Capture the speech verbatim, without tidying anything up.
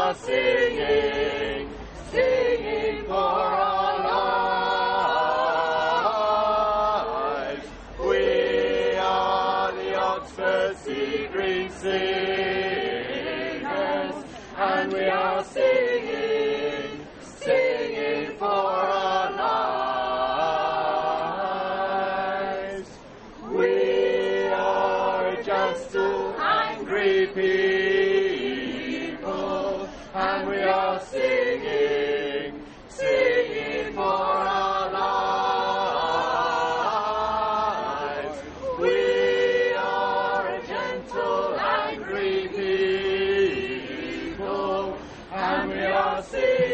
are singing, singing for our lives. We are the Oxford Sea Green Singers, and we are singing, singing for our lives. We are a gentle, angry people, and we are singing, singing for our lives. We are a gentle, angry people, and we are singing.